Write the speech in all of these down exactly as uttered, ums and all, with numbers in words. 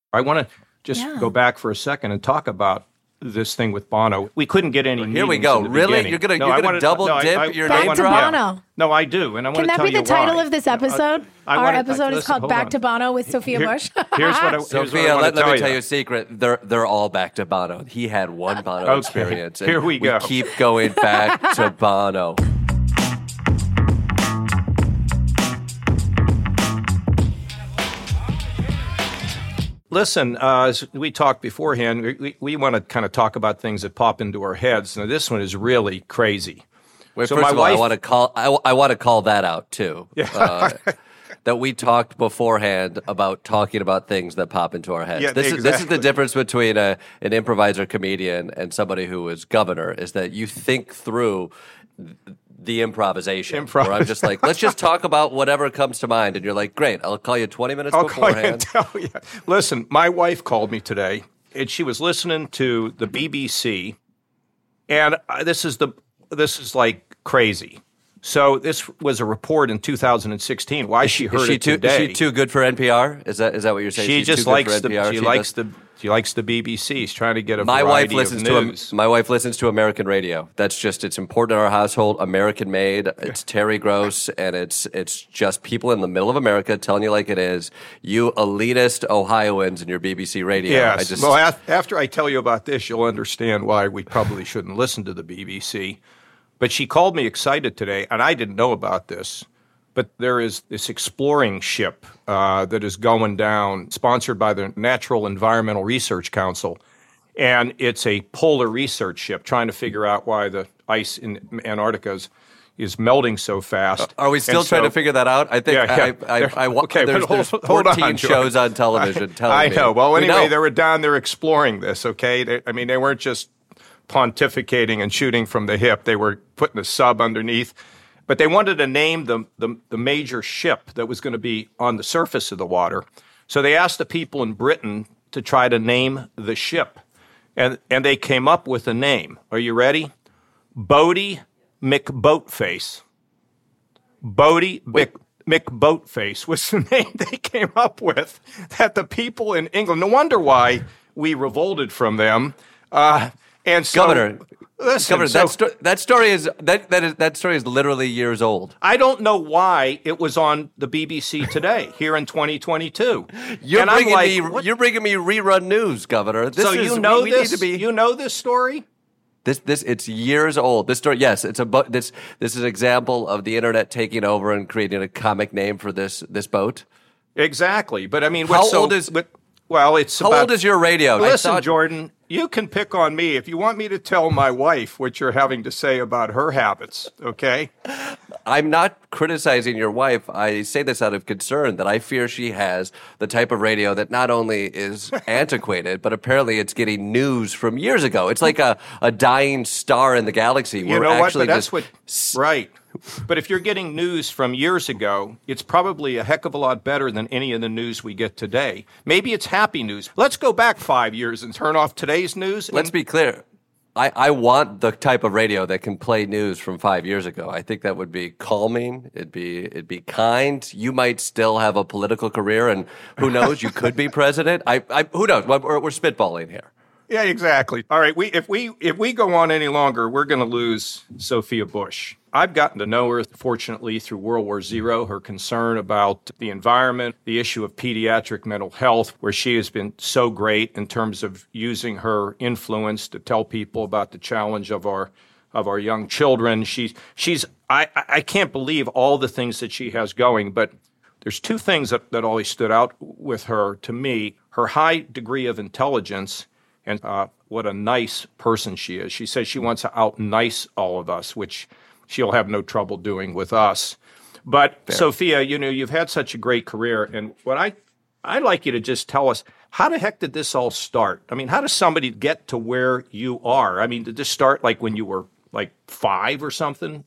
I want to just Yeah. go back for a second and talk about this thing with Bono. We couldn't get any. Here we meetings go. in the Really? beginning. You're gonna No, you're I gonna wanna- double no, I- dip I- your Back name to drop? Bono. No, I do, and I want Can to that tell be the you title why. of this episode? I Our wanna- episode is listen, called hold Back on. to Bono with Sophia Here- Bush. Here's what I, here's what I Sophia, want let, to let tell me tell you. you a secret. They're they're all back to Bono. He had one Bono Okay, experience. And here we go. keep going back to Bono. Listen, uh, as we talked beforehand, we, we, we want to kind of talk about things that pop into our heads. Now, this one is really crazy. Wait, So first my of all, I wife- want to call. I, I want to call that out too. Yeah. Uh, that we talked beforehand about talking about things that pop into our heads. Yeah, this is this is the exactly. difference between a, an improviser comedian and somebody who is governor. Is that you think through the improvisation. Improv- Where I'm just like, let's just talk about whatever comes to mind, and you're like, great, I'll call you twenty minutes I'll call you and beforehand. tell you. Listen, my wife called me today, and she was listening to the B B C, and uh, this is the this is like crazy. So this was a report in two thousand sixteen. Why she heard Is she it too? today? Is she too good for N P R? Is that is that what you're saying? She She's just too good likes for the N P R? she, She likes does- the she likes the B B C. She's trying to get a My wife variety listens of to news. a, my wife listens to American radio. That's just it's important in our household. American made. It's Terry Gross, and it's it's just people in the middle of America telling you like it is. You elitist Ohioans in your B B C radio. Yes. I just, well, af- after I tell you about this, you'll understand why we probably shouldn't listen to the B B C. But she called me excited today, and I didn't know about this. But there is this exploring ship uh, that is going down, sponsored by the Natural Environmental Research Council. And it's a polar research ship trying to figure out why the ice in Antarctica is, is melting so fast. Are we still And trying so- to figure that out? I think Yeah, yeah. I, I, I, I, Okay, there's, but hold- there's hold on, fourteen George. shows on television telling I me. know. Well, We anyway, know. they were down there exploring this, okay? They, I mean, they weren't just pontificating and shooting from the hip. They were putting a sub underneath. But they wanted to name the, the, the major ship that was going to be on the surface of the water. So they asked the people in Britain to try to name the ship. And, and they came up with a name. Are you ready? Bodie McBoatface. Bodie Mc, McBoatface was the name they came up with, that the people in England, no wonder why we revolted from them. Uh, and so, Governor, listen, Governor, so that, sto- that story is that that is that story is literally years old. I don't know why it was on the B B C today, here in twenty twenty-two. You're and I'm bringing like, me what? you're bringing me rerun news, Governor. This So is, you know we, we this? Need to be, You know this story? This this it's years old. This story, yes, it's a bo- this this is an example of the internet taking over and creating a comic name for this this boat. Exactly. But I mean, How what's so, old is- but, well, it's How about, old is your radio? I Listen, thought- Jordan, you can pick on me if you want me to tell my wife what you're having to say about her habits, okay? I'm not criticizing your wife. I say this out of concern that I fear she has the type of radio that not only is antiquated, but apparently it's getting news from years ago. It's like a, a dying star in the galaxy. You We're know what? actually But that's just, what, right. But if you're getting news from years ago, it's probably a heck of a lot better than any of the news we get today. Maybe it's happy news. Let's go back five years and turn off today's news. Let's and- be clear. I, I want the type of radio that can play news from five years ago. I think that would be calming. It'd be it'd be kind. You might still have a political career, and who knows? You could be president. I, I who knows? We're, we're spitballing here. Yeah, exactly. All right, we if we if we go on any longer, we're going to lose Sophia Bush. I've gotten to know her, fortunately, through World War Zero, her concern about the environment, the issue of pediatric mental health, where she has been so great in terms of using her influence to tell people about the challenge of our of our young children. She's she's I, I can't believe all the things that she has going, but there's two things that, that always stood out with her to me: her high degree of intelligence and uh, what a nice person she is. She says she wants to out-nice all of us, which she'll have no trouble doing with us. But, Fair. Sophia, you know, you've had such a great career, and what I, I'd like you to just tell us, how the heck did this all start? I mean, how does somebody get to where you are? I mean, did this start like when you were like five or something?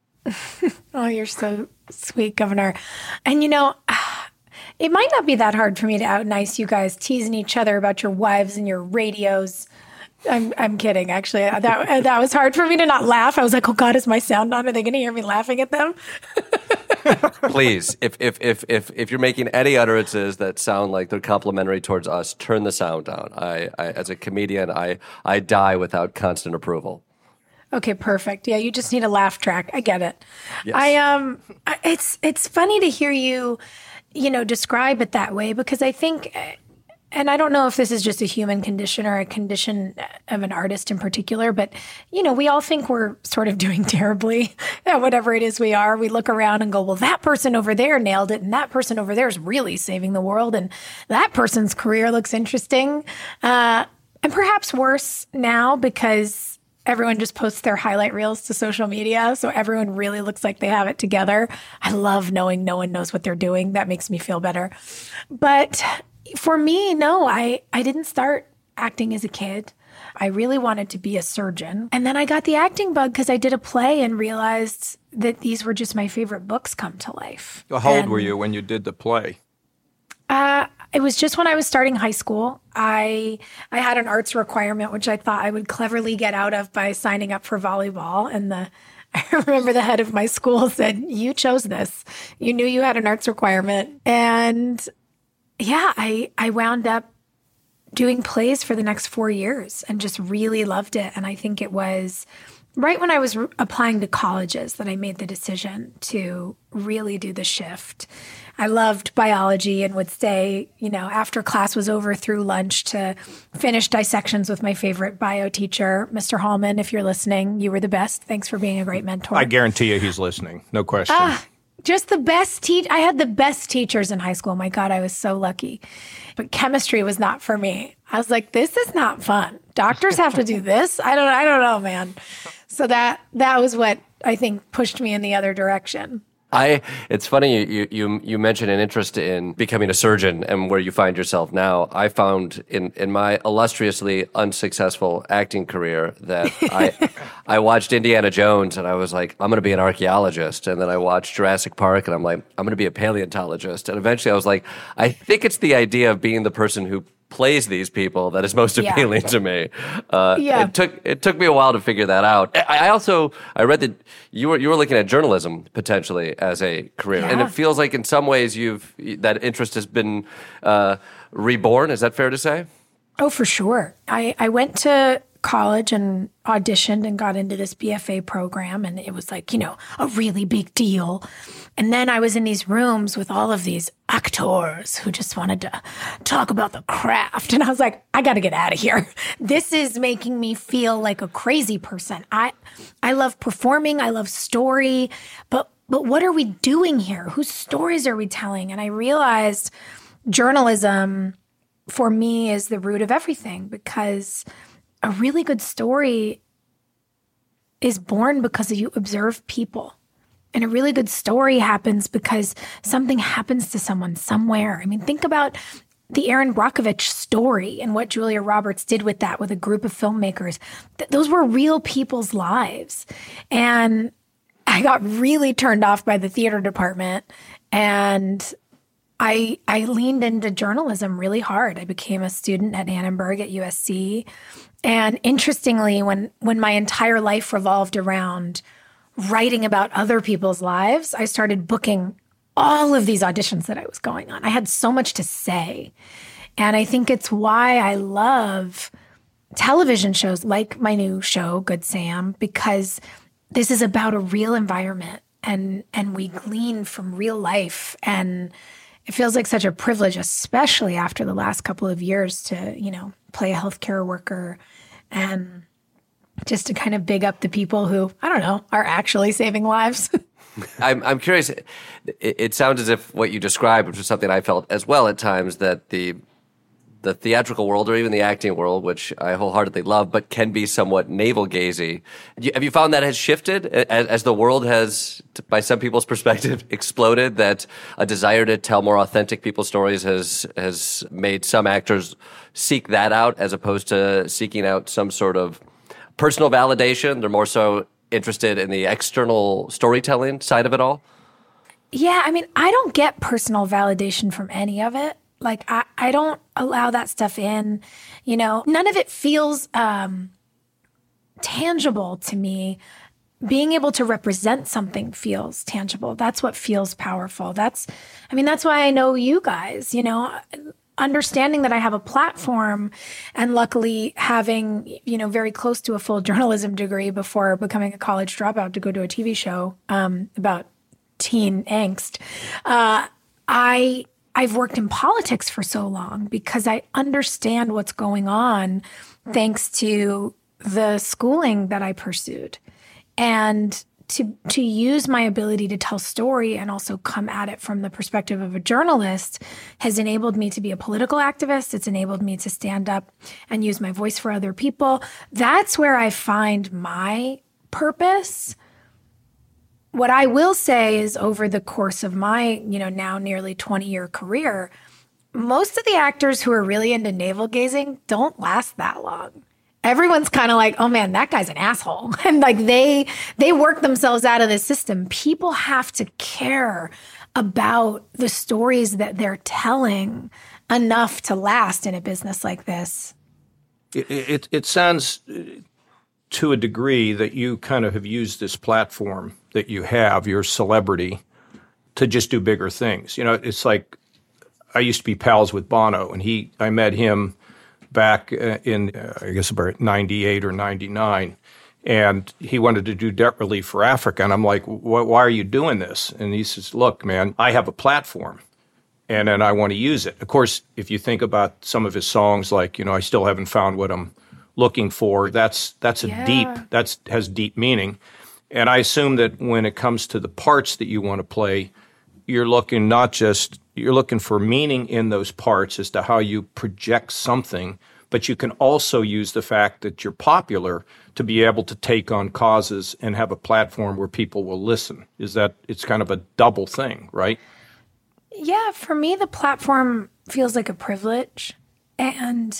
Oh, you're so sweet, Governor. And, you know, it might not be that hard for me to out-nice you guys, teasing each other about your wives and your radios. I'm I'm kidding, actually. That that was hard for me to not laugh. I was like, oh, God, is my sound on? Are they going to hear me laughing at them? Please, if, if if if if you're making any utterances that sound like they're complimentary towards us, turn the sound down. I, I as a comedian, I I die without constant approval. Okay, perfect. Yeah, you just need a laugh track. I get it. Yes. I um, I- it's it's funny to hear you, you know, describe it that way because I think, and I don't know if this is just a human condition or a condition of an artist in particular, but you know, we all think we're sort of doing terribly at whatever it is we are. We look around and go, well, that person over there nailed it, and that person over there is really saving the world, and that person's career looks interesting, uh, and perhaps worse now because everyone just posts their highlight reels to social media. So everyone really looks like they have it together. I love knowing no one knows what they're doing. That makes me feel better. But for me, no, I, I didn't start acting as a kid. I really wanted to be a surgeon. And then I got the acting bug because I did a play and realized that these were just my favorite books come to life. Well, how old And, were you when you did the play? Uh, it was just when I was starting high school. I I had an arts requirement, which I thought I would cleverly get out of by signing up for volleyball. And the I remember the head of my school said, "You chose this. You knew you had an arts requirement." And yeah, I I wound up doing plays for the next four years and just really loved it. And I think it was right when I was re- applying to colleges that I made the decision to really do the shift. I loved biology and would stay, you know, after class was over through lunch to finish dissections with my favorite bio teacher, Mister Hallman. If you're listening, you were the best. Thanks for being a great mentor. I guarantee you he's listening. No question. Ah, just the best teach. I had the best teachers in high school. My God, I was so lucky. But chemistry was not for me. I was like, this is not fun. Doctors have to do this. I don't. I don't know, man. So that that was what I think pushed me in the other direction. I. It's funny you, you you mentioned an interest in becoming a surgeon and where you find yourself now. I found in, in my illustriously unsuccessful acting career that I I watched Indiana Jones and I was like, I'm going to be an archaeologist, and then I watched Jurassic Park and I'm like, I'm going to be a paleontologist, and eventually I was like, I think it's the idea of being the person who plays these people that is most appealing Yeah. to me. Uh, Yeah. It took it took me a while to figure that out. I, I also I read that you were you were looking at journalism potentially as a career, and Yeah. it feels like in some ways you've that interest has been uh, reborn. Is that fair to say? Oh, for sure. I, I went to college and auditioned and got into this B F A program, and it was like, you know, a really big deal. And then I was in these rooms with all of these actors who just wanted to talk about the craft. And I was like, I got to get out of here. This is making me feel like a crazy person. I I love performing. I love story. But but what are we doing here? Whose stories are we telling? And I realized journalism for me is the root of everything, because a really good story is born because you observe people. And a really good story happens because something happens to someone somewhere. I mean, think about the Aaron Brockovich story and what Julia Roberts did with that with a group of filmmakers. Th- those were real people's lives. And I got really turned off by the theater department, and I I leaned into journalism really hard. I became a student at Annenberg at U S C. And interestingly, when when my entire life revolved around writing about other people's lives, I started booking all of these auditions that I was going on. I had so much to say. And I think it's why I love television shows like my new show, Good Sam, because this is about a real environment, and and we glean from real life. And it feels like such a privilege, especially after the last couple of years, to, you know, play a healthcare worker and just to kind of big up the people who, I don't know, are actually saving lives. I'm I'm curious. It, it sounds as if what you described, which was something I felt as well at times, that the the theatrical world or even the acting world, which I wholeheartedly love, but can be somewhat navel-gazy. You- Have you found that has shifted as, as the world has, by some people's perspective, exploded? That a desire to tell more authentic people's stories has has made some actors seek that out as opposed to seeking out some sort of personal validation? They're more so interested in the external storytelling side of it all? Yeah, I mean, I don't get personal validation from any of it. Like, I, I don't allow that stuff in. You know, none of it feels um, tangible to me being able to represent something feels tangible. That's what feels powerful. That's, I mean, that's why I know you guys, you know, understanding that I have a platform and luckily having, you know, very close to a full journalism degree before becoming a college dropout to go to a T V show um, about teen angst. Uh, I, I've worked in politics for so long because I understand what's going on thanks to the schooling that I pursued. And to to use my ability to tell story and also come at it from the perspective of a journalist has enabled me to be a political activist. It's enabled me to stand up and use my voice for other people. That's where I find my purpose. What I will say is over the course of my, you know, now nearly twenty-year career, most of the actors who are really into navel gazing don't last that long. Everyone's kind of like, oh man, that guy's an asshole. And like they they work themselves out of the system. People have to care about the stories that they're telling enough to last in a business like this. It, it, it sounds to a degree that you kind of have used this platform that you have, your celebrity, to just do bigger things. You know, it's like I used to be pals with Bono, and he I met him back in, uh, I guess, about ninety-eight or ninety-nine, and he wanted to do debt relief for Africa. And I'm like, why are you doing this? And he says, look, man, I have a platform, and then I want to use it. Of course, if you think about some of his songs, like, you know, I still haven't found what I'm looking for, that's that's a Yeah. deep, that's has deep meaning. And I assume that when it comes to the parts that you want to play, you're looking not just, you're looking for meaning in those parts as to how you project something, but you can also use the fact that you're popular to be able to take on causes and have a platform where people will listen. Is that, it's kind of a double thing, right? Yeah, for me, the platform feels like a privilege. And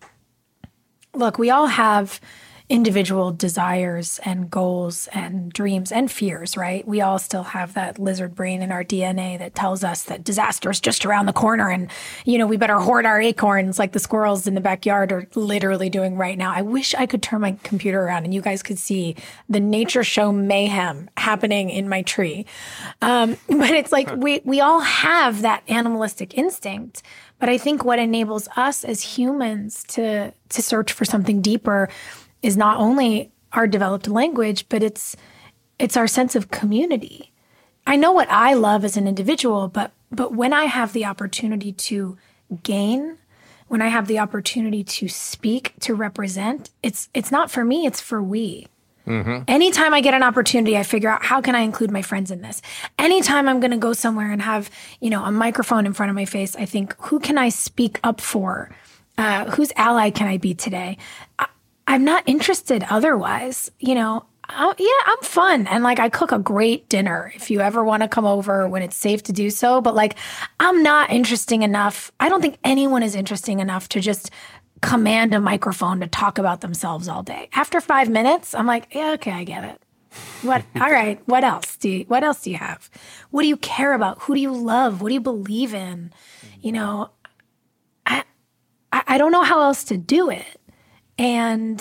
look, we all have individual desires and goals and dreams and fears, right? We all still have that lizard brain in our D N A that tells us that disaster is just around the corner and, you know, we better hoard our acorns like the squirrels in the backyard are literally doing right now. I wish I could turn my computer around and you guys could see the nature show mayhem happening in my tree. Um, but it's like we, we all have that animalistic instinct. But I think what enables us as humans to to search for something deeper is not only our developed language, but it's it's our sense of community. I know what I love as an individual, but but when I have the opportunity to gain, when I have the opportunity to speak, to represent, it's it's not for me, it's for we. Mm-hmm. Anytime I get an opportunity, I figure out how can I include my friends in this. Anytime I'm going to go somewhere and have, you know, a microphone in front of my face, I think, who can I speak up for? Uh, whose ally can I be today? I, I'm not interested otherwise. You know, I, yeah, I'm fun. And like, I cook a great dinner if you ever want to come over when it's safe to do so. But like, I'm not interesting enough. I don't think anyone is interesting enough to just command a microphone to talk about themselves all day. After five minutes, I'm like, yeah, okay, I get it. What? All right. What else do you, what else do you have? What do you care about? Who do you love? What do you believe in? You know, I, I, I don't know how else to do it. And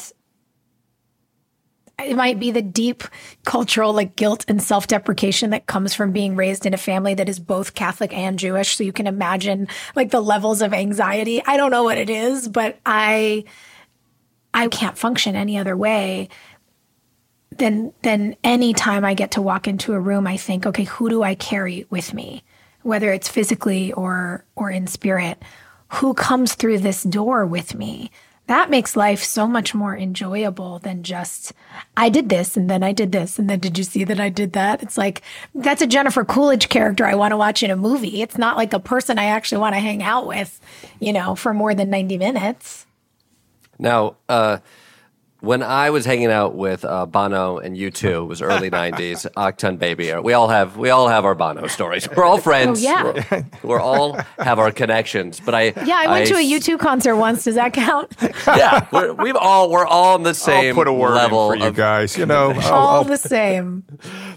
it might be the deep cultural like guilt and self-deprecation that comes from being raised in a family that is both Catholic and Jewish. So you can imagine like the levels of anxiety. I don't know what it is, but I I can't function any other way than than any time I get to walk into a room, I think, okay, who do I carry with me? Whether it's physically or or in spirit. Who comes through this door with me? That makes life so much more enjoyable than just, I did this and then I did this and then did you see that I did that? It's like, that's a Jennifer Coolidge character I want to watch in a movie. It's not like a person I actually want to hang out with, you know, for more than ninety minutes. Now, uh, when I was hanging out with uh, Bono and U two, it was early nineties, Achtung Baby. We all have we all have our Bono stories. We're all friends. Oh, yeah. We're, we're all have our connections. But I Yeah, I went I, to a U two concert once. Does that count? Yeah, we're, we've all we're all on the same I'll put a word level in for you of, guys. You know, I'll, All I'll, the same.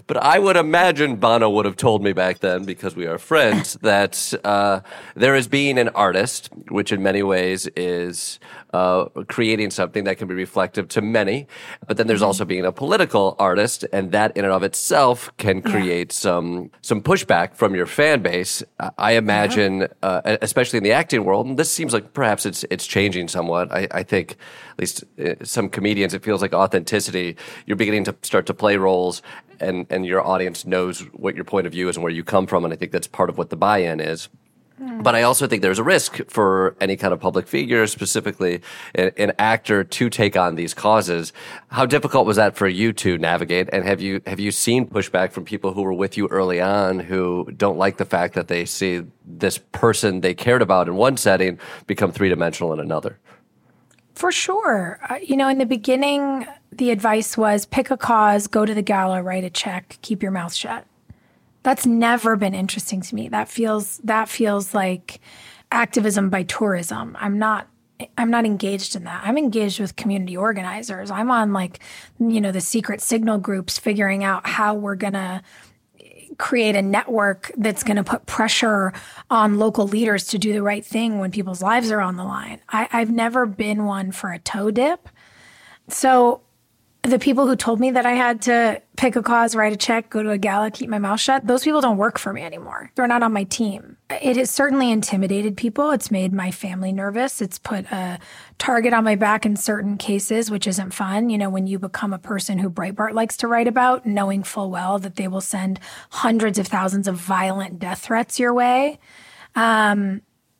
But I would imagine Bono would have told me back then, because we are friends, that uh, there is being an artist, which in many ways is uh, creating something that can be reflective to many. But then there's also being a political artist, and that in and of itself can create yeah. some some pushback from your fan base. I imagine, yeah. uh, especially in the acting world, and this seems like perhaps it's it's changing somewhat. I, I think, at least uh, some comedians, it feels like authenticity. You're beginning to start to play roles, and, and your audience knows what your point of view is and where you come from, and I think that's part of what the buy-in is. Mm. But I also think there's a risk for any kind of public figure, specifically an, an actor, to take on these causes. How difficult was that for you to navigate? And have you have you seen pushback from people who were with you early on who don't like the fact that they see this person they cared about in one setting become three-dimensional in another? For sure. Uh, you know, in the beginning, the advice was pick a cause, go to the gala, write a check, keep your mouth shut. That's never been interesting to me. That feels that feels like activism by tourism. I'm not I'm not engaged in that. I'm engaged with community organizers. I'm on like, you know, the secret signal groups figuring out how we're going to create a network that's going to put pressure on local leaders to do the right thing when people's lives are on the line. I, I've never been one for a toe dip. So the people who told me that I had to pick a cause, write a check, go to a gala, keep my mouth shut, those people don't work for me anymore. They're not on my team. It has certainly intimidated people. It's made my family nervous. It's put a target on my back in certain cases, which isn't fun. You know, when you become a person who Breitbart likes to write about, knowing full well that they will send hundreds of thousands of violent death threats your way. Um,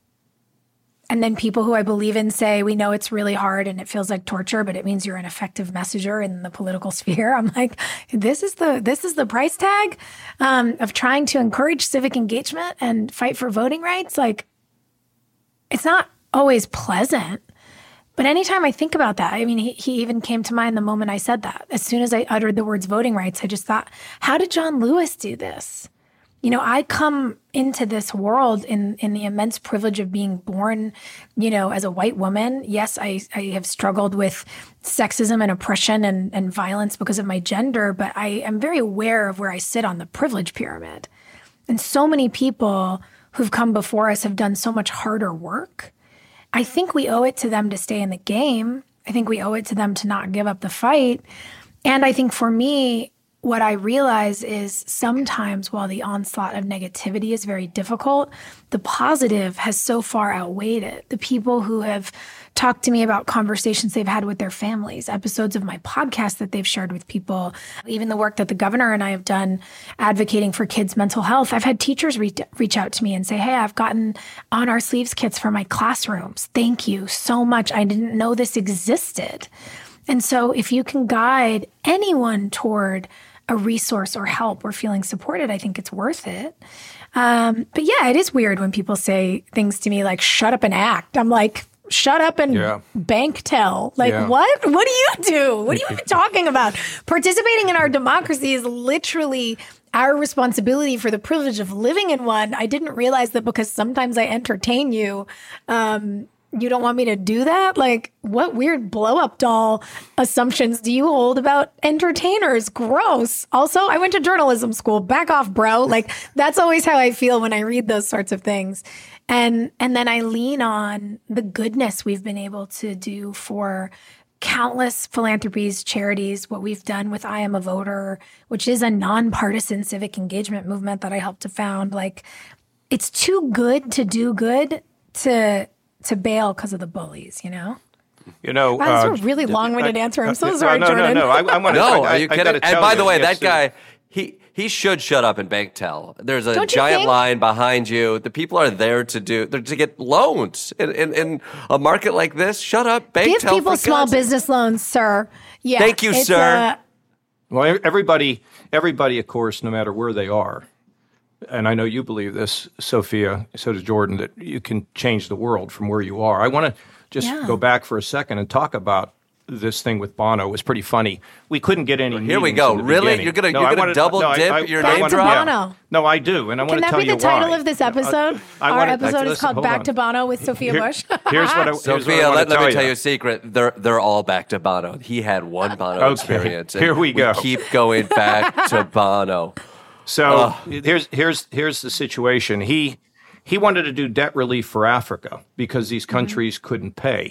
And then people who I believe in say, we know it's really hard and it feels like torture, but it means you're an effective messenger in the political sphere. I'm like, this is the this is the price tag um, of trying to encourage civic engagement and fight for voting rights. Like, it's not always pleasant. But anytime I think about that, I mean, he, he even came to mind the moment I said that. As soon as I uttered the words voting rights, I just thought, how did John Lewis do this? You know, I come into this world in, in the immense privilege of being born, you know, as a white woman. Yes, I, I have struggled with sexism and oppression and, and violence because of my gender, but I am very aware of where I sit on the privilege pyramid. And so many people who've come before us have done so much harder work. I think we owe it to them to stay in the game. I think we owe it to them to not give up the fight. And I think for me, what I realize is sometimes while the onslaught of negativity is very difficult, the positive has so far outweighed it. The people who have talked to me about conversations they've had with their families, episodes of my podcast that they've shared with people, even the work that the governor and I have done advocating for kids' mental health. I've had teachers reach, reach out to me and say, hey, I've gotten on our sleeves kits for my classrooms. Thank you so much. I didn't know this existed. And so if you can guide anyone toward a resource or help or feeling supported, I think it's worth it. Um, but yeah, it is weird when people say things to me like, shut up and act. I'm like, shut up and yeah. bank tell. Like, yeah. what? What do you do? What are you even talking about? Participating in our democracy is literally our responsibility for the privilege of living in one. I didn't realize that because sometimes I entertain you, um, you don't want me to do that? Like, what weird blow-up doll assumptions do you hold about entertainers? Gross. Also, I went to journalism school. Back off, bro. Like, that's always how I feel when I read those sorts of things. And and then I lean on the goodness we've been able to do for countless philanthropies, charities, what we've done with I Am a Voter, which is a nonpartisan civic engagement movement that I helped to found. Like, it's too good to do good to... to bail because of the bullies, you know? You know, wow, that's uh, a really long-winded uh, answer. I'm so uh, sorry, no, Jordan. No, no, no. I, I want to. No, I, are you I, kidding? I and by the way, yes, that guy, he he should shut up and bank tell. There's a Don't giant line behind you. The people are there to do they're to get loans in, in, in a market like this. Shut up, bank Give tell. Give people small business loans, sir. Yeah. Thank you, sir. Uh, well, everybody, everybody, of course, no matter where they are. And I know you believe this, Sophia, so does Jordan, that you can change the world from where you are. I want to just yeah. go back for a second and talk about this thing with Bono. It was pretty funny. We couldn't get any. Here we meetings go. in the Really? beginning. You're gonna No, you're I gonna wanted- double no, I- dip I- your I name wanted- drop? yeah. No, I do, and I want Can to that tell be you the title why. of this Uh, episode? I Our wanted- episode is listen, called hold Back on. to Bono with Sophia Here- Bush. Here's what I, here's what I Sophia, want let, to let tell me tell you. you a secret. They're they're all back to Bono. He had one Bono Okay, experience. and here we go. keep going back to Bono. So here's here's here's the situation. He he wanted to do debt relief for Africa because these countries mm-hmm. couldn't pay.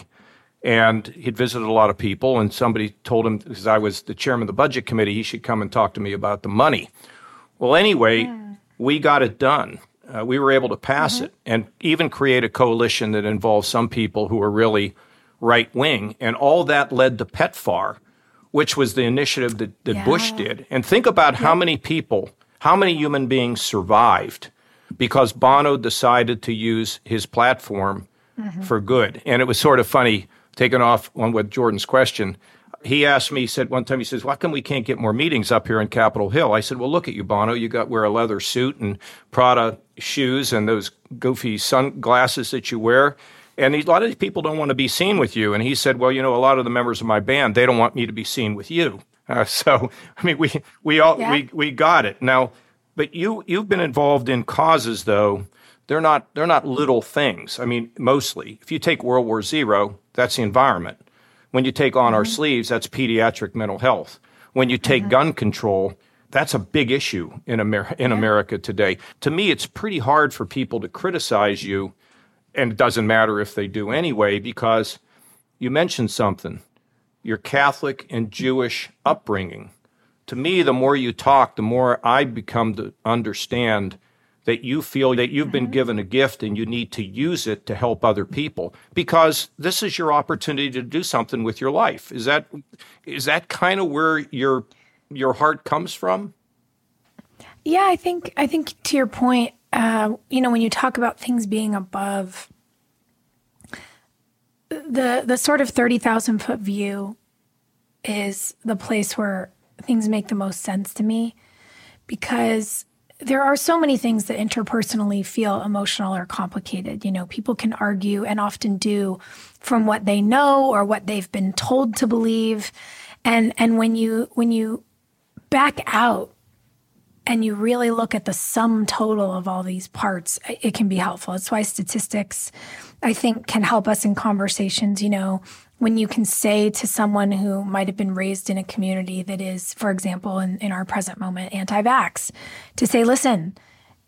And he'd visited a lot of people, and somebody told him, because I was the chairman of the budget committee, he should come and talk to me about the money. Well, anyway, mm. we got it done. Uh, we were able to pass mm-hmm. it and even create a coalition that involved some people who were really right-wing. And all that led to PEPFAR, which was the initiative that, that yeah. Bush did. And think about yeah. how many people, how many human beings survived because Bono decided to use his platform mm-hmm. for good. And it was sort of funny, taking off on with Jordan's question. He asked me, he said one time, he says, why come we can't get more meetings up here in Capitol Hill? I said, well, look at you, Bono. You got wear a leather suit and Prada shoes and those goofy sunglasses that you wear. And a lot of these people don't want to be seen with you. And he said, well, you know, a lot of the members of my band, they don't want me to be seen with you. Uh, so, I mean, we we all yeah. we we got it. Now, but you you've been involved in causes, though. They're not they're not little things. I mean, mostly. If you take World War Zero, that's the environment. When you take On mm-hmm. Our Sleeves, that's pediatric mental health. When you take mm-hmm. gun control, that's a big issue in Amer- in yeah. America today. To me, it's pretty hard for people to criticize you, and it doesn't matter if they do anyway, because you mentioned something, your Catholic and Jewish upbringing. To me, the more you talk, the more I become to understand that you feel that you've been given a gift and you need to use it to help other people, because this is your opportunity to do something with your life. Is that is that kind of where your your heart comes from? Yeah, I think I think to your point, uh, you know, when you talk about things being above the the sort of thirty thousand foot view is the place where things make the most sense to me, because there are so many things that interpersonally feel emotional or complicated. You know, people can argue and often do from what they know or what they've been told to believe. And and when you when you back out and you really look at the sum total of all these parts, it can be helpful. It's why statistics, I think, can help us in conversations. You know, when you can say to someone who might have been raised in a community that is, for example, in, in our present moment, anti-vax, to say, listen,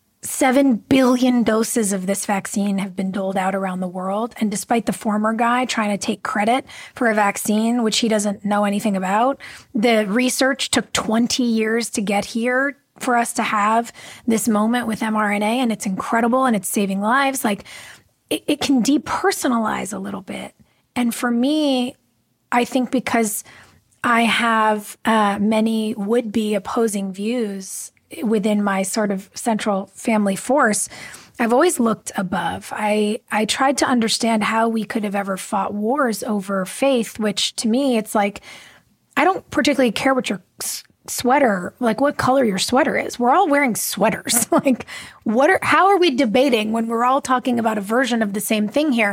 seven billion doses of this vaccine have been doled out around the world. And despite the former guy trying to take credit for a vaccine, which he doesn't know anything about, the research took twenty years to get here for us to have this moment with mRNA, and it's incredible and it's saving lives. Like, it, it can depersonalize a little bit. And for me, I think because I have uh, many would-be opposing views within my sort of central family force, I've always looked above. I, I tried to understand how we could have ever fought wars over faith, which to me, it's like, I don't particularly care what your s- sweater, like what color your sweater is. We're all wearing sweaters. Like, what are, how are we debating when we're all talking about a version of the same thing here?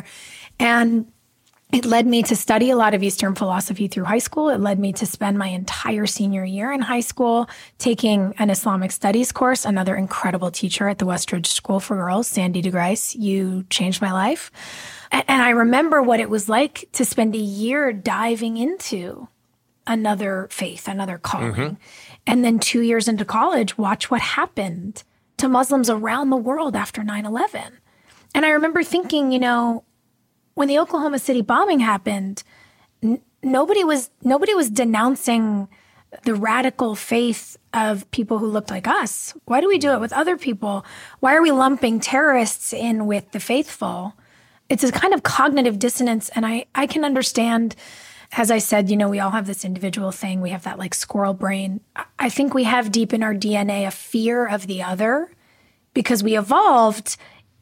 And it led me to study a lot of Eastern philosophy through high school. It led me to spend my entire senior year in high school taking an Islamic studies course. Another incredible teacher at the Westridge School for Girls, Sandy DeGrice. You changed my life. And I remember what it was like to spend a year diving into another faith, another calling. Mm-hmm. And then two years into college, watch what happened to Muslims around the world after nine eleven. And I remember thinking, you know, when the Oklahoma City bombing happened, n- nobody was nobody was denouncing the radical faith of people who looked like us. Why do we do it with other people? Why are we lumping terrorists in with the faithful? It's a kind of cognitive dissonance, and I, I can understand, as I said, you know, we all have this individual thing. We have that like squirrel brain. I think we have deep in our D N A a fear of the other because we evolved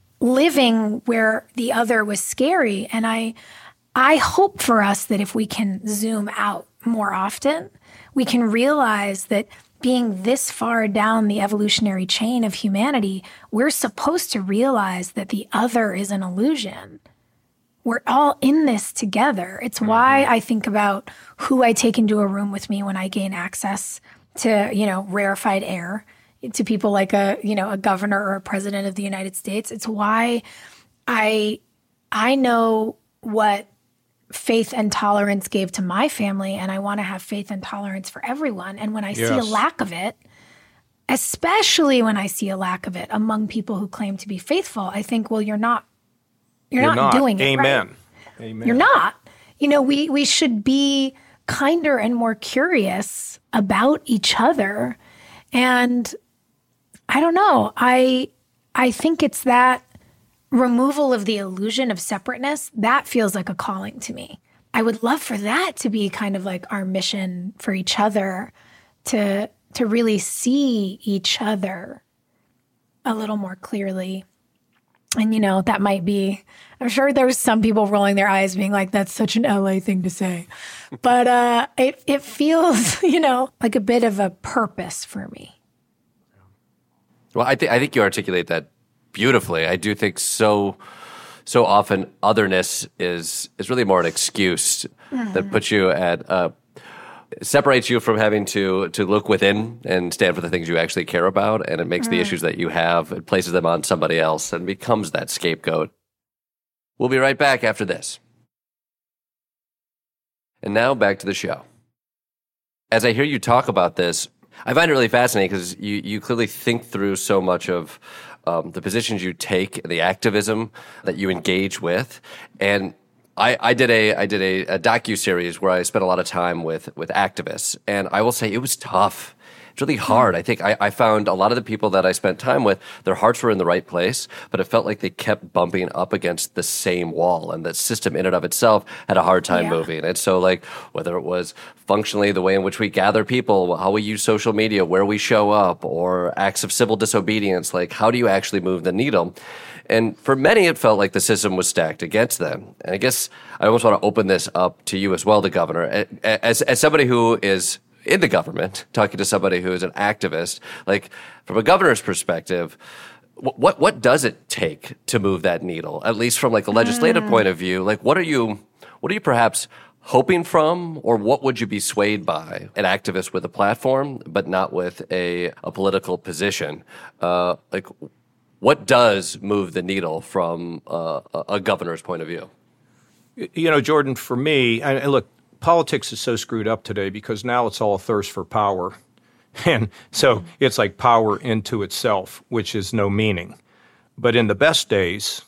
living where the other was scary. And I I hope for us that if we can zoom out more often, we can realize that being this far down the evolutionary chain of humanity, we're supposed to realize that the other is an illusion. we're all in this together. It's mm-hmm. why I think about who I take into a room with me when I gain access to, you know, rarefied air, to people like a, you know, a governor or a president of the United States. It's why I I know what faith and tolerance gave to my family, and I want to have faith and tolerance for everyone. And when I yes. see a lack of it, especially when I see a lack of it among people who claim to be faithful, I think, well, you're not you're, you're not, not doing it Amen. Right. Amen. You're not. You know, we we should be kinder and more curious about each other. And I don't know. I I think it's that removal of the illusion of separateness that feels like a calling to me. I would love for that to be kind of like our mission for each other, to to really see each other a little more clearly. And, you know, that might be, I'm sure there's some people rolling their eyes being like, that's such an L A thing to say. But uh, it, it feels, you know, like a bit of a purpose for me. Well, I, th- I think you articulate that beautifully. I do think so so often otherness is is really more an excuse mm-hmm. that puts you at uh, separates you from having to to look within and stand for the things you actually care about, and it makes mm-hmm. the issues that you have, it places them on somebody else and becomes that scapegoat. We'll be right back after this. And now back to the show. As I hear you talk about this, I find it really fascinating because you, you clearly think through so much of um, the positions you take, the activism that you engage with. And I, I did a I did a, a docu-series where I spent a lot of time with, with activists. And I will say it was tough. It's really hard. I think I, I found a lot of the people that I spent time with, their hearts were in the right place, but it felt like they kept bumping up against the same wall, and the system in and of itself had a hard time yeah. moving. And so, like, whether it was functionally the way in which we gather people, how we use social media, where we show up, or acts of civil disobedience, like, how do you actually move the needle? And for many, it felt like the system was stacked against them. And I guess I almost want to open this up to you as well, the governor. As, as somebody who is in the government, talking to somebody who is an activist, like, from a governor's perspective, what what does it take to move that needle? At least from like a legislative mm. point of view, like what are you what are you perhaps hoping from, or what would you be swayed by? An activist with a platform, but not with a a political position. Uh, like, what does move the needle from uh, a governor's point of view? You know, Jordan, for me, I, look. Politics is so screwed up today because now it's all a thirst for power. And so it's like power into itself, which is no meaning. But in the best days,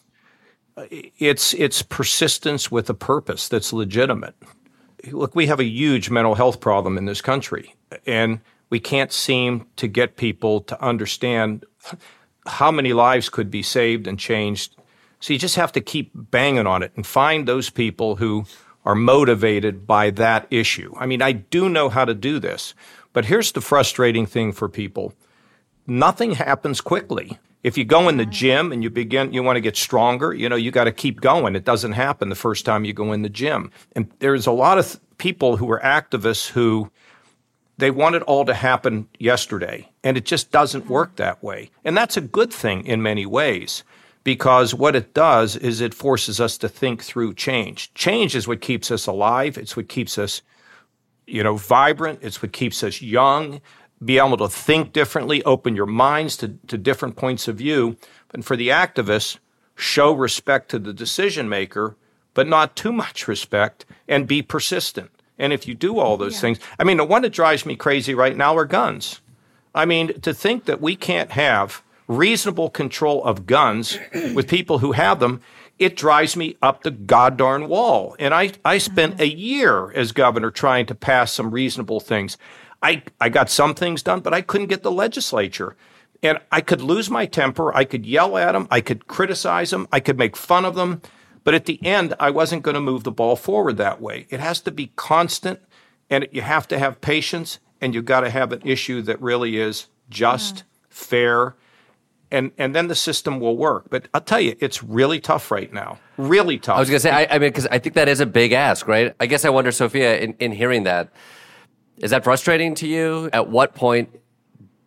it's it's persistence with a purpose that's legitimate. Look, we have a huge mental health problem in this country, and we can't seem to get people to understand how many lives could be saved and changed. So you just have to keep banging on it and find those people who are motivated by that issue. I mean, I do know how to do this, but here's the frustrating thing for people. Nothing happens quickly. If you go in the gym and you begin, you want to get stronger, you know, you got to keep going. It doesn't happen the first time you go in the gym. And there's a lot of th- people who are activists who they want it all to happen yesterday, and it just doesn't work that way. And that's a good thing in many ways, because what it does is it forces us to think through change. Change is what keeps us alive. It's what keeps us, you know, vibrant. It's what keeps us young. Be able to think differently, open your minds to, to different points of view. And for the activists, show respect to the decision maker, but not too much respect, and be persistent. And if you do all those yeah. things, I mean, the one that drives me crazy right now are guns. I mean, to think that we can't have reasonable control of guns with people who have them, it drives me up the goddamn wall. And I, I spent a year as governor trying to pass some reasonable things. I, I got some things done, but I couldn't get the legislature. And I could lose my temper. I could yell at them. I could criticize them. I could make fun of them. But at the end, I wasn't going to move the ball forward that way. It has to be constant, and you have to have patience, and you've got to have an issue that really is just, mm-hmm. fair, And and then the system will work. But I'll tell you, it's really tough right now. Really tough. I was going to say, I, I mean, because I think that is a big ask, right? I guess I wonder, Sophia, in, in hearing that, is that frustrating to you? At what point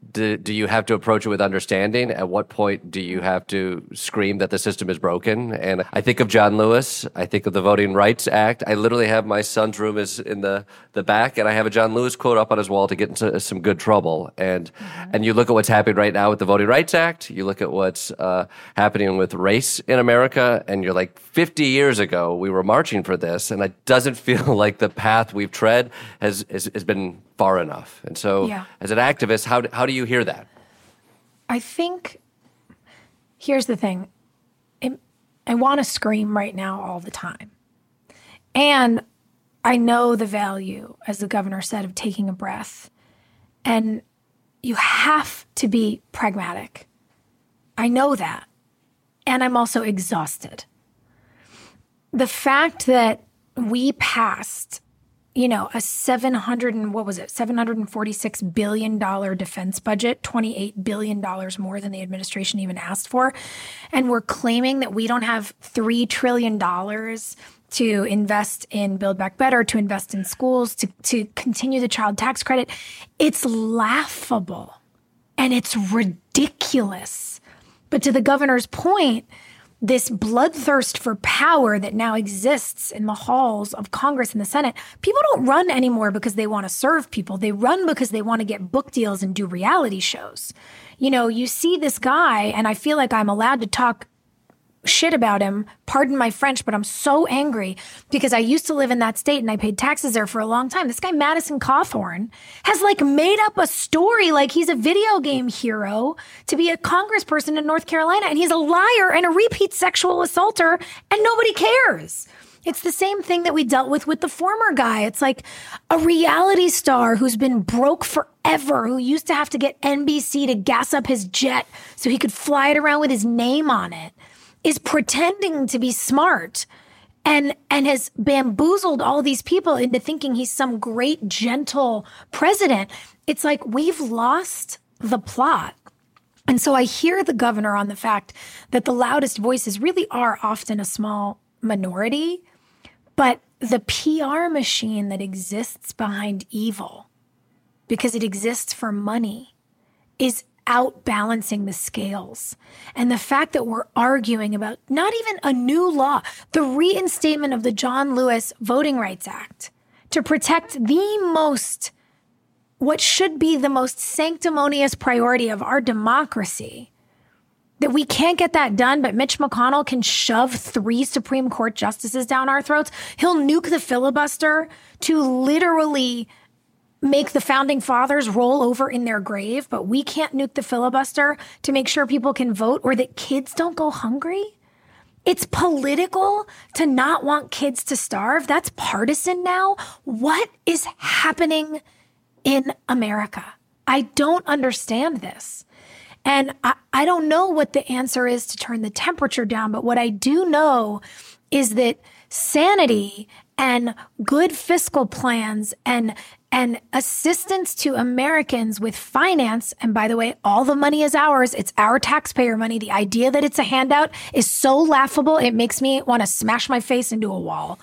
do, do you have to approach it with understanding? At what point do you have to scream that the system is broken? And I think of John Lewis. I think of the Voting Rights Act. I literally have my son's room is in the, the back, and I have a John Lewis quote up on his wall to get into some good trouble. And mm-hmm. and you look at what's happening right now with the Voting Rights Act. You look at what's uh, happening with race in America, and you're like, fifty years ago, we were marching for this, and it doesn't feel like the path we've tread has, has, has been far enough. And so yeah. as an activist, how, how do you hear that? I think, here's the thing. It, I want to scream right now all the time. And I know the value, as the governor said, of taking a breath. And you have to be pragmatic. I know that. And I'm also exhausted. The fact that we passed, you know, a seven hundred and what was it, seven hundred forty-six billion dollars defense budget, twenty-eight billion dollars more than the administration even asked for. And we're claiming that we don't have three trillion dollars to invest in Build Back Better, to invest in schools, to, to continue the child tax credit. It's laughable and it's ridiculous. But to the governor's point, this bloodthirst for power that now exists in the halls of Congress and the Senate, people don't run anymore because they want to serve people. They run because they want to get book deals and do reality shows. You know, you see this guy, and I feel like I'm allowed to talk shit about him. Pardon my French, but I'm so angry because I used to live in that state and I paid taxes there for a long time. This guy, Madison Cawthorn, has like made up a story like he's a video game hero to be a congressperson in North Carolina. And he's a liar and a repeat sexual assaulter and nobody cares. It's the same thing that we dealt with with the former guy. It's like a reality star who's been broke forever, who used to have to get N B C to gas up his jet so he could fly it around with his name on it, is pretending to be smart and and has bamboozled all these people into thinking he's some great, gentle president. It's like we've lost the plot. And so I hear the governor on the fact that the loudest voices really are often a small minority, but the P R machine that exists behind evil, because it exists for money, is outbalancing the scales. And the fact that we're arguing about not even a new law, the reinstatement of the John Lewis Voting Rights Act to protect the most, what should be the most sanctimonious priority of our democracy, that we can't get that done, but Mitch McConnell can shove three Supreme Court justices down our throats. He'll nuke the filibuster to literally make the founding fathers roll over in their grave, but we can't nuke the filibuster to make sure people can vote or that kids don't go hungry. It's political to not want kids to starve. That's partisan now. What is happening in America? I don't understand this. And I, I don't know what the answer is to turn the temperature down, but what I do know is that sanity and good fiscal plans and and assistance to Americans with finance, and by the way, all the money is ours. It's our taxpayer money. The idea that it's a handout is so laughable, it makes me want to smash my face into a wall.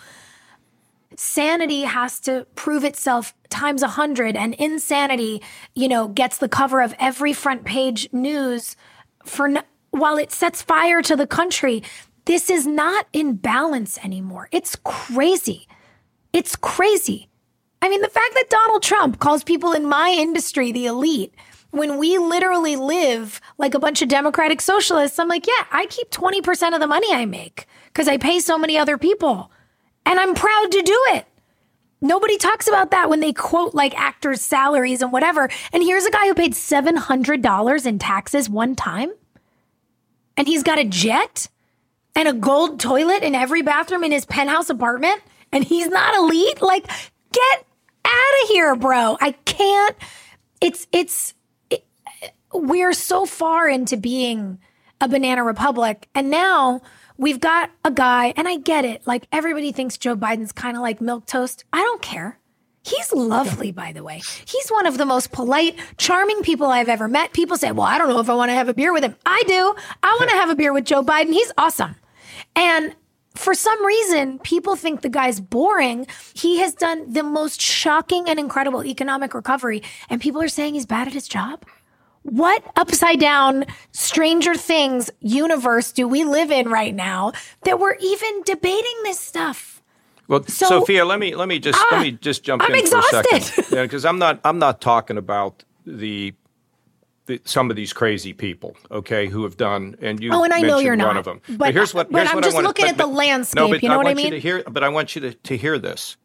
Sanity has to prove itself times a hundred, and insanity, you know, gets the cover of every front page news for no, while it sets fire to the country. This is not in balance anymore. It's crazy. It's crazy. I mean, the fact that Donald Trump calls people in my industry the elite, when we literally live like a bunch of democratic socialists, I'm like, yeah, I keep twenty percent of the money I make because I pay so many other people. And I'm proud to do it. Nobody talks about that when they quote like actors' salaries and whatever. And here's a guy who paid seven hundred dollars in taxes one time. And he's got a jet and a gold toilet in every bathroom in his penthouse apartment. And he's not elite. Like, get out of here, bro. I can't. It's, it's, it, we're so far into being a banana republic. And now we've got a guy, and I get it. Like, everybody thinks Joe Biden's kind of like milquetoast. I don't care. He's lovely, by the way. He's one of the most polite, charming people I've ever met. People say, well, I don't know if I want to have a beer with him. I do. I want to have a beer with Joe Biden. He's awesome. And for some reason, people think the guy's boring. He has done the most shocking and incredible economic recovery, and people are saying he's bad at his job. What upside down Stranger Things universe do we live in right now that we're even debating this stuff? Well, So- Sophia, let me let me just Ah, let me just jump I'm in exhausted. for a second, because I'm not I'm not talking about the, the some of these crazy people, okay, who have done, and you Oh, and I know mentioned you're one not. of them. But- here's what but here's I'm what just I want, looking but, at the but- landscape, No, but you know I what I want you mean? to hear, but I want you to, to hear this.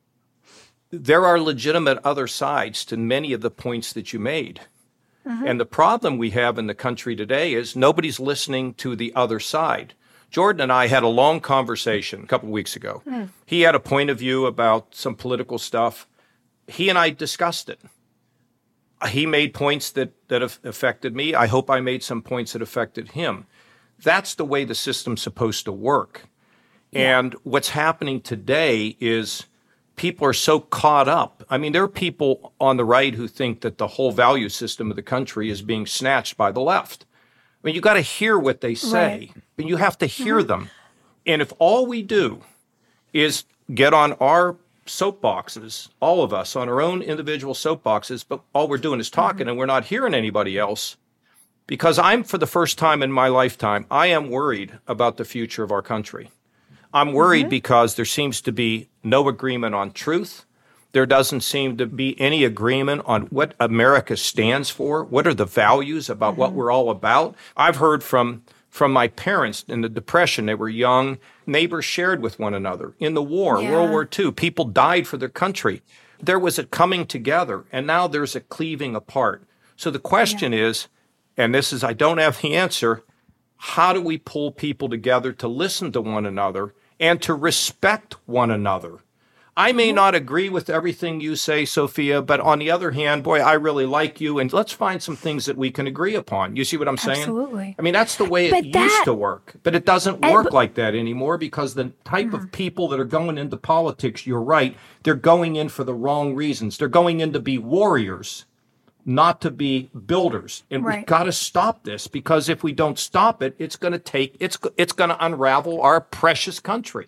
There are legitimate other sides to many of the points that you made. Mm-hmm. And the problem we have in the country today is nobody's listening to the other side. Jordan and I had a long conversation a couple of weeks ago. Mm. He had a point of view about some political stuff. He and I discussed it. He made points that, that have affected me. I hope I made some points that affected him. That's the way the system's supposed to work. Yeah. And what's happening today is people are so caught up. I mean, there are people on the right who think that the whole value system of the country is being snatched by the left. I mean, you got to hear what they say, Right. and you have to hear them. And if all we do is get on our soapboxes, all of us on our own individual soapboxes, but all we're doing is talking and we're not hearing anybody else, because I'm, for the first time in my lifetime, I am worried about the future of our country. I'm worried because there seems to be no agreement on truth. There doesn't seem to be any agreement on what America stands for. What are the values about what we're all about? I've heard from from my parents in the Depression. They were young. Neighbors shared with one another. In the war, Yeah. World War Two, people died for their country. There was a coming together, and now there's a cleaving apart. So the question is, and this is, I don't have the answer, how do we pull people together to listen to one another and to respect one another? I may not agree with everything you say, Sophia, but on the other hand, boy, I really like you, and let's find some things that we can agree upon. You see what I'm saying? Absolutely. I mean, that's the way it But used that- to work, but it doesn't And- work but- like that anymore, because the type of people that are going into politics, you're right, they're going in for the wrong reasons. They're going in to be warriors, not to be builders. And we've Right. got to stop this, because if we don't stop it, it's going to take, it's, it's going to unravel our precious country.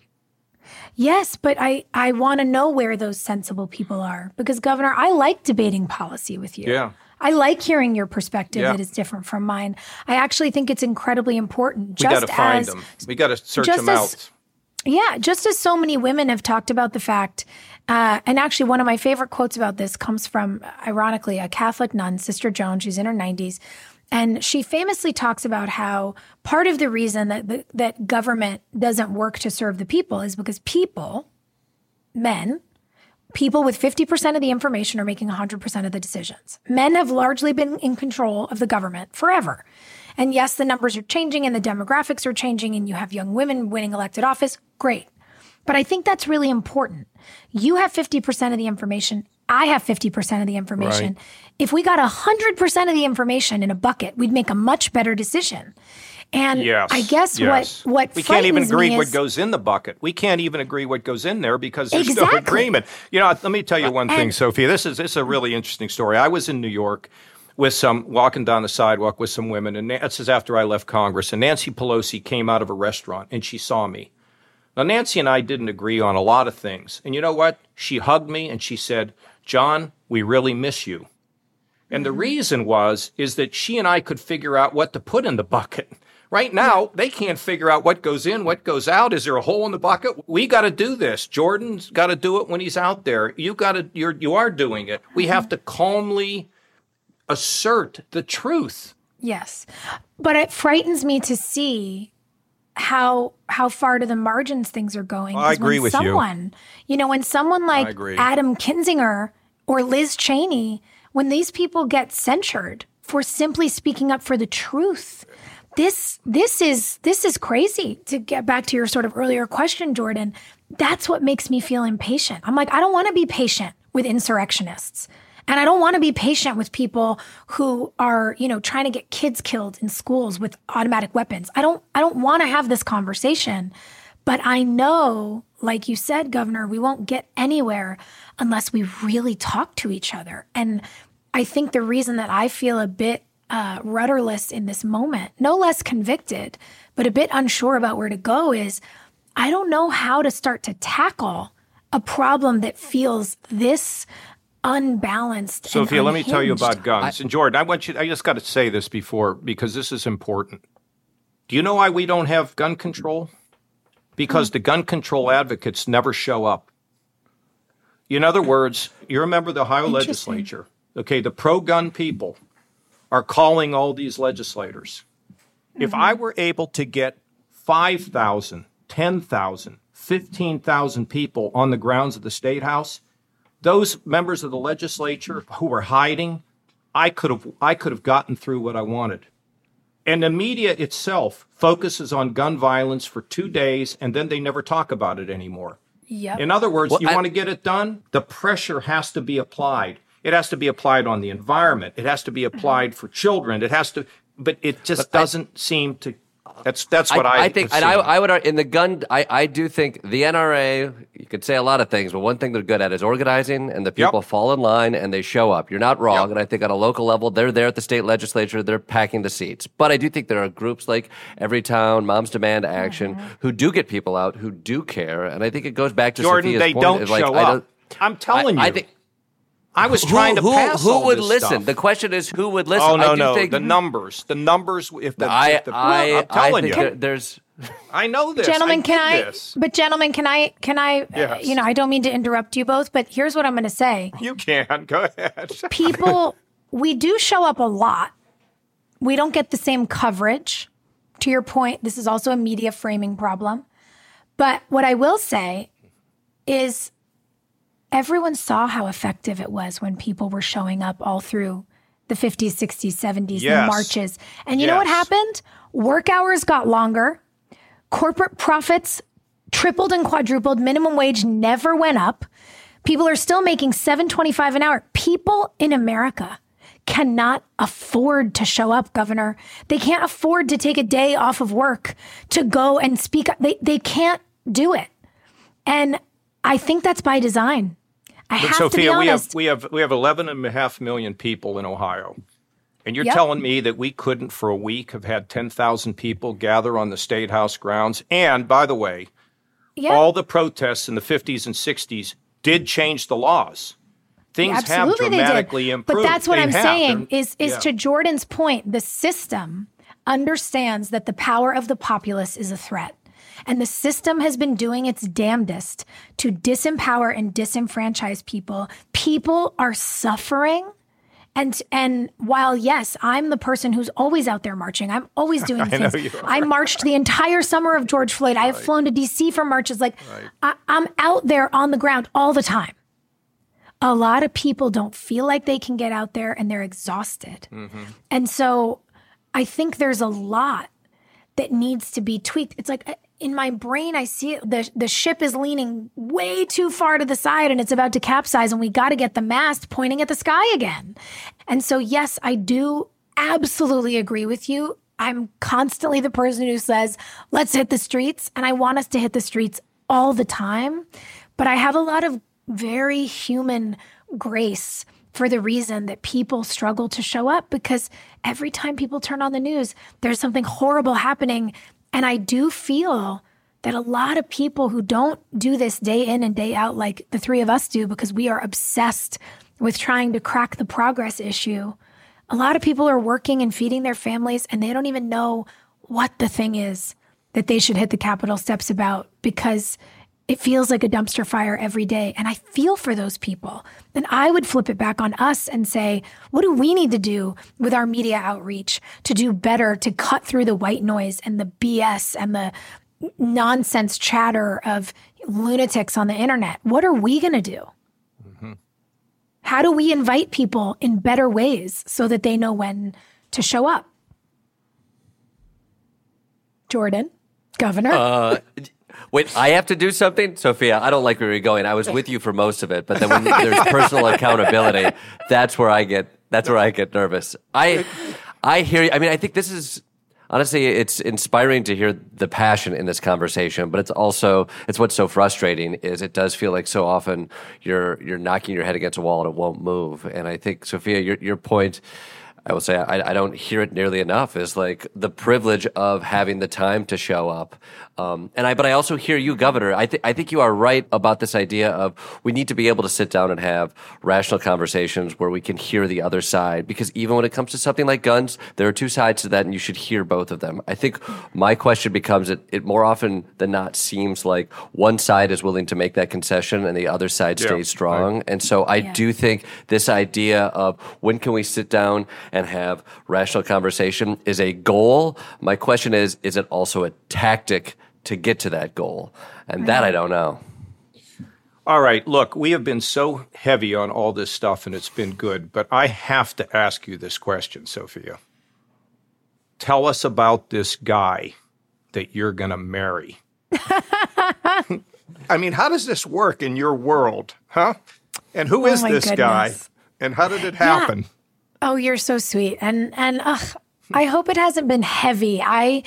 Yes, but I, I want to know where those sensible people are, because, Governor, I like debating policy with you. Yeah. I like hearing your perspective Yeah. that is different from mine. I actually think it's incredibly important. We got Just to find as, them. We got to search just them as- out. Yeah, just as so many women have talked about the fact, uh, and actually one of my favorite quotes about this comes from, ironically, a Catholic nun, Sister Joan. She's in her nineties. And she famously talks about how part of the reason that the, that government doesn't work to serve the people is because people, men, people with fifty percent of the information are making one hundred percent of the decisions. Men have largely been in control of the government forever. And yes, the numbers are changing and the demographics are changing, and you have young women winning elected office. Great. But I think that's really important. You have fifty percent of the information. I have fifty percent of the information. Right. If we got one hundred percent of the information in a bucket, we'd make a much better decision. And Yes. I guess yes. what, what we can't even frightens agree me what is- goes in the bucket. We can't even agree what goes in there because there's Exactly. no agreement. You know, let me tell you one thing, And- Sophia. This is this is a really interesting story. I was in New York with some walking down the sidewalk with some women, and this is after I left Congress. And Nancy Pelosi came out of a restaurant and she saw me. Now, Nancy and I didn't agree on a lot of things, and you know what? She hugged me and she said, "John, we really miss you." And the reason was is that she and I could figure out what to put in the bucket. Right now, they can't figure out what goes in, what goes out. Is there a hole in the bucket? We got to do this. Jordan's got to do it when he's out there. You got to. You're. You are doing it. We have to calmly assert the truth. Yes. But it frightens me to see how how far to the margins things are going. I 'Cause agree when with you. someone, you know, when someone like agree. Adam Kinzinger or Liz Cheney, when these people get censured for simply speaking up for the truth, this this is this is crazy. To get back to your sort of earlier question, Jordan, that's what makes me feel impatient. I'm like, I don't want to be patient with insurrectionists. And I don't want to be patient with people who are, you know, trying to get kids killed in schools with automatic weapons. I don't I don't want to have this conversation. But I know, like you said, Governor, we won't get anywhere unless we really talk to each other. And I think the reason that I feel a bit uh, rudderless in this moment, no less convicted, but a bit unsure about where to go is I don't know how to start to tackle a problem that feels this unbalanced. Sophia, and let me tell you unhinged. about guns. And Jordan, I want you, I just got to say this before because this is important. Do you know why we don't have gun control? Because the gun control advocates never show up. In other words, you remember the Ohio legislature. Okay, the pro-gun people are calling all these legislators. Mm-hmm. If I were able to get five thousand, ten thousand, fifteen thousand people on the grounds of the State House, those members of the legislature who were hiding, I could have I could have gotten through what I wanted. And the media itself focuses on gun violence for two days, and then they never talk about it anymore. Yep. In other words, well, you I, want to get it done? The pressure has to be applied. It has to be applied on the environment. It has to be applied for children. It has to, but it just but doesn't I, seem to. That's that's what I, I, I think, and I, I would in the gun. I, I do think the N R A. You could say a lot of things, but one thing they're good at is organizing, and the people Yep. fall in line and they show up. You're not wrong, Yep. and I think on a local level, they're there at the state legislature. They're packing the seats. But I do think there are groups like Everytown, Moms Demand Action, mm-hmm. who do get people out, who do care, and I think it goes back to Jordan. Sophia's They point. don't like, show I up. don't, I'm telling I, you. I think. I was Who, trying to who, pass who all would this listen? stuff. The question is who would listen. Oh no, I do no, think, the numbers, the numbers. If the, I, if the I, I'm telling I think you, there, there's. I know this, Gentlemen, I can I? this. But gentlemen, can I? Can I? Yes. Uh, you know, I don't mean to interrupt you both, but here's what I'm going to say. You can go ahead. People, we do show up a lot. We don't get the same coverage. To your point, this is also a media framing problem. But what I will say is everyone saw how effective it was when people were showing up all through the fifties, sixties, seventies, Yes. the marches. And you know what Yes. happened? Work hours got longer. Corporate profits tripled and quadrupled. Minimum wage never went up. People are still making seven twenty-five an hour. People in America cannot afford to show up, Governor. They can't afford to take a day off of work to go and speak up. They, they can't do it. And I think that's by design. I But have Sophia, to be honest. we have we have we have eleven and a half million people in Ohio, and you're Yep. telling me that we couldn't for a week have had ten thousand people gather on the State House grounds. And by the way, Yeah. all the protests in the fifties and sixties did change the laws. Things Absolutely have they did. dramatically improved. But that's what They I'm have. saying They're- is is yeah. to Jordan's point, the system understands that the power of the populace is a threat. And the system has been doing its damnedest to disempower and disenfranchise people. People are suffering. And and while, yes, I'm the person who's always out there marching, I'm always doing I know things. you are. I marched the entire summer of George Floyd. I have flown to D C for marches. Like, Right. I, I'm out there on the ground all the time. A lot of people don't feel like they can get out there and they're exhausted. Mm-hmm. And so I think there's a lot that needs to be tweaked. It's like in my brain, I see it, the, the ship is leaning way too far to the side and it's about to capsize, and we got to get the mast pointing at the sky again. And so, yes, I do absolutely agree with you. I'm constantly the person who says, let's hit the streets. And I want us to hit the streets all the time. But I have a lot of very human grace for the reason that people struggle to show up, because every time people turn on the news, there's something horrible happening. And I do feel that a lot of people who don't do this day in and day out like the three of us do, because we are obsessed with trying to crack the progress issue, a lot of people are working and feeding their families, and they don't even know what the thing is that they should hit the Capitol steps about, because it feels like a dumpster fire every day. And I feel for those people. And I would flip it back on us and say, what do we need to do with our media outreach to do better, to cut through the white noise and the B S and the nonsense chatter of lunatics on the internet? What are we going to do? Mm-hmm. How do we invite people in better ways so that they know when to show up? Jordan, Governor. Uh, Wait, I have to do something? Sophia, I don't like where you're going. I was with you for most of it, but then when there's personal accountability, that's where I get that's where I get nervous. I I hear you. I mean, I think this is honestly, it's inspiring to hear the passion in this conversation, but it's also it's what's so frustrating is it does feel like so often you're you're knocking your head against a wall and it won't move. And I think, Sophia, your your point, I will say I, I don't hear it nearly enough, is like the privilege of having the time to show up. Um, and I, but I also hear you, Governor. I think I think you are right about this idea of we need to be able to sit down and have rational conversations where we can hear the other side. Because even when it comes to something like guns, there are two sides to that, and you should hear both of them. I think my question becomes: it, it more often than not seems like one side is willing to make that concession, and the other side yeah, stays strong. Right. And so I yeah. do think this idea of when can we sit down and have rational conversation is a goal. My question is: is it also a tactic to get to that goal? And right. that I don't know. All right, look, we have been so heavy on all this stuff, and it's been good, but I have to ask you this question, Sophia. Tell us about this guy that you're going to marry. I mean, how does this work in your world, huh? And who is oh this goodness. guy, and how did it happen? Yeah. Oh, you're so sweet. And, and ugh, I hope it hasn't been heavy. I...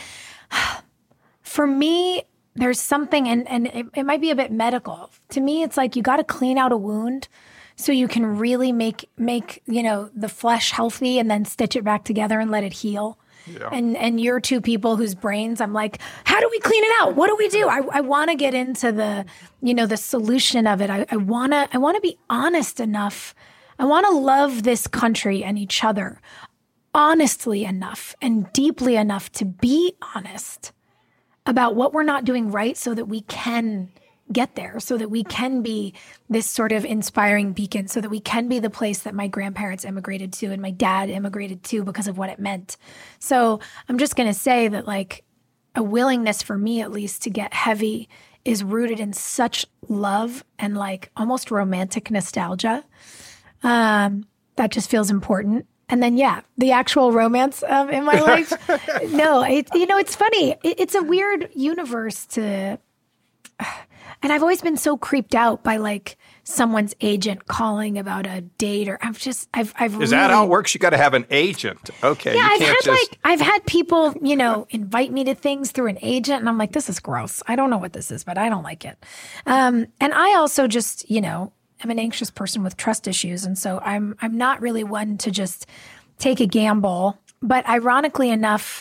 For me, there's something, and, and it, it might be a bit medical. To me, it's like you got to clean out a wound so you can really make, make you know, the flesh healthy and then stitch it back together and let it heal. Yeah. And and you're two people whose brains, I'm like, how do we clean it out? What do we do? I, I want to get into the, you know, the solution of it. I, I want to I want to be honest enough. I want to love this country and each other honestly enough and deeply enough to be honest about what we're not doing right so that we can get there, so that we can be this sort of inspiring beacon, so that we can be the place that my grandparents immigrated to and my dad immigrated to because of what it meant. So I'm just going to say that like a willingness for me, at least, to get heavy is rooted in such love and like almost romantic nostalgia. Um, that just feels important. And then, yeah, the actual romance um, in my life. No, it, you know, it's funny. It, it's a weird universe to, and I've always been so creeped out by like someone's agent calling about a date, or I've just, I've, I've. Is really, that how it works? You got to have an agent. Okay. Yeah, you I've can't had just... like, I've had people, you know, invite me to things through an agent, and I'm like, this is gross. I don't know what this is, but I don't like it. Um, and I also just, you know, I'm an anxious person with trust issues. And so I'm I'm not really one to just take a gamble. But ironically enough,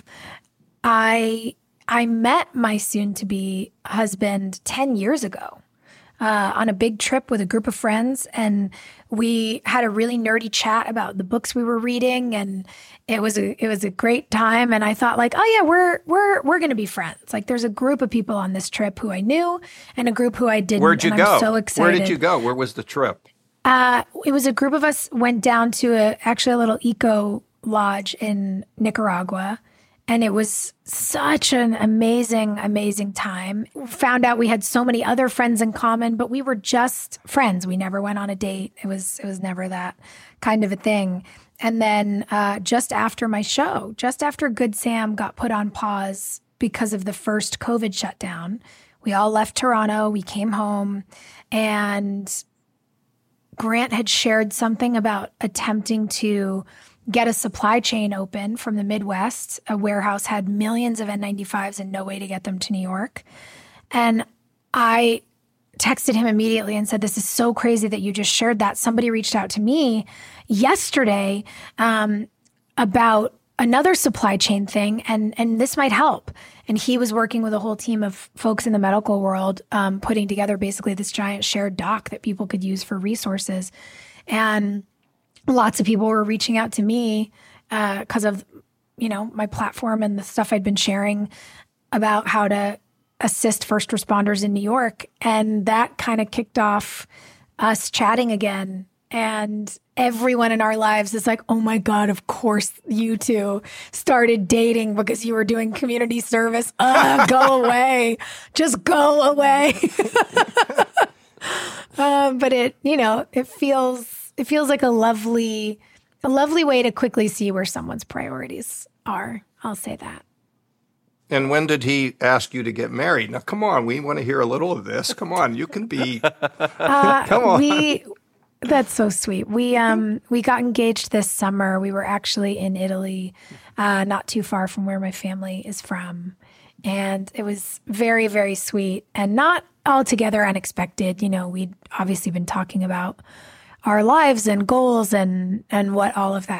I I met my soon-to-be husband ten years ago uh, on a big trip with a group of friends. And we had a really nerdy chat about the books we were reading. And it was a it was a great time. And I thought like, oh yeah, we're we're we're gonna be friends. Like there's a group of people on this trip who I knew and a group who I didn't. Where'd you and go? I'm so excited. Where did you go? Where was the trip? Uh, it was a group of us went down to a actually a little eco lodge in Nicaragua. And it was such an amazing, amazing time. Found out we had so many other friends in common, but we were just friends. We never went on a date. It was it was never that kind of a thing. And then uh, just after my show, just after Good Sam got put on pause because of the first COVID shutdown, we all left Toronto. We came home, and Grant had shared something about attempting to get a supply chain open from the Midwest. A warehouse had millions of N ninety-fives and no way to get them to New York. And I texted him immediately and said, this is so crazy that you just shared that. Somebody reached out to me yesterday um, about another supply chain thing, and and this might help. And he was working with a whole team of folks in the medical world, um, putting together basically this giant shared doc that people could use for resources. And lots of people were reaching out to me because uh, of, you know, my platform and the stuff I'd been sharing about how to assist first responders in New York. And that kind of kicked off us chatting again. And everyone in our lives is like, oh my God, of course you two started dating because you were doing community service. Ugh, go away. Just go away. um, but it, you know, it feels... It feels like a lovely, a lovely way to quickly see where someone's priorities are. I'll say that. And when did he ask you to get married? Now, come on, we want to hear a little of this. Come on, you can be. Uh, come on. We. That's so sweet. We um we got engaged this summer. We were actually in Italy, uh, not too far from where my family is from, and it was very, very sweet and not altogether unexpected. You know, we'd obviously been talking about our lives and goals and, and what all of that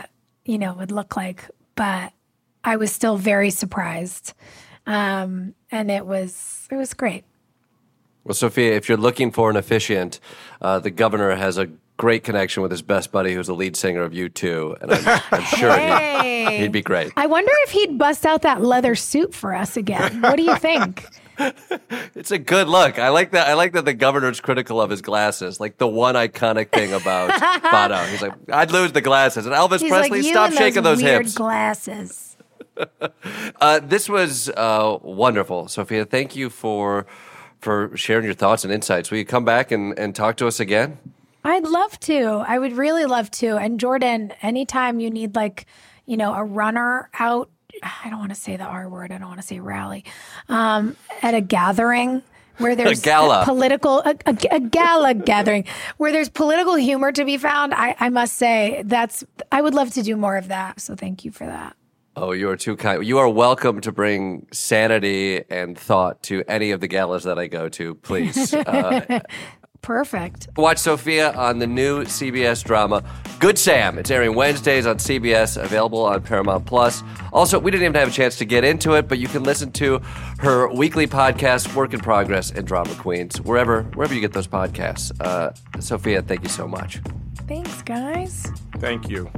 you know, would look like. But I was still very surprised. Um, and it was, it was great. Well, Sophia, if you're looking for an officiant, uh, the governor has a great connection with his best buddy, who's the lead singer of U two, and I'm, I'm sure Hey. he'd, he'd be great. I wonder if he'd bust out that leather suit for us again. What do you think? It's a good look. I like that. I like that the governor's critical of his glasses. Like the one iconic thing about Bono. He's like, I'd lose the glasses. And Elvis He's Presley, like, you stop and shaking those, those weird hips. glasses. Uh, this was uh, wonderful, Sophia. Thank you for for sharing your thoughts and insights. Will you come back and, and talk to us again? I'd love to. I would really love to. And Jordan, anytime you need like, you know, a runner out, I don't want to say the R word. I don't want to say rally, um, at a gathering where there's a gala. political, a, a, a gala gathering where there's political humor to be found. I, I must say that's, I would love to do more of that. So thank you for that. Oh, you are too kind. You are welcome to bring sanity and thought to any of the galas that I go to, please. Uh, Perfect. Watch Sophia on the new C B S drama, Good Sam. It's airing Wednesdays on C B S, available on Paramount Plus. Also, we didn't even have a chance to get into it, but you can listen to her weekly podcast, Work in Progress and Drama Queens, wherever wherever you get those podcasts. Uh, Sophia, thank you so much. Thanks, guys. Thank you.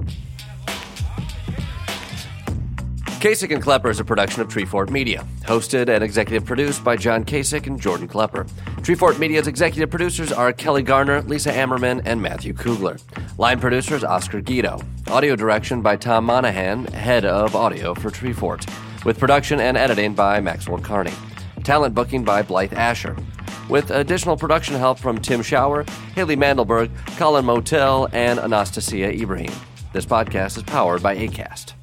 Kasich and Klepper is a production of Treefort Media, hosted and executive produced by John Kasich and Jordan Klepper. Treefort Media's executive producers are Kelly Garner, Lisa Ammerman, and Matthew Kugler. Line producers Oscar Guido. Audio direction by Tom Monahan, head of audio for Treefort, with production and editing by Maxwell Carney. Talent booking by Blythe Asher, with additional production help from Tim Schauer, Haley Mandelberg, Colin Motel, and Anastasia Ibrahim. This podcast is powered by Acast.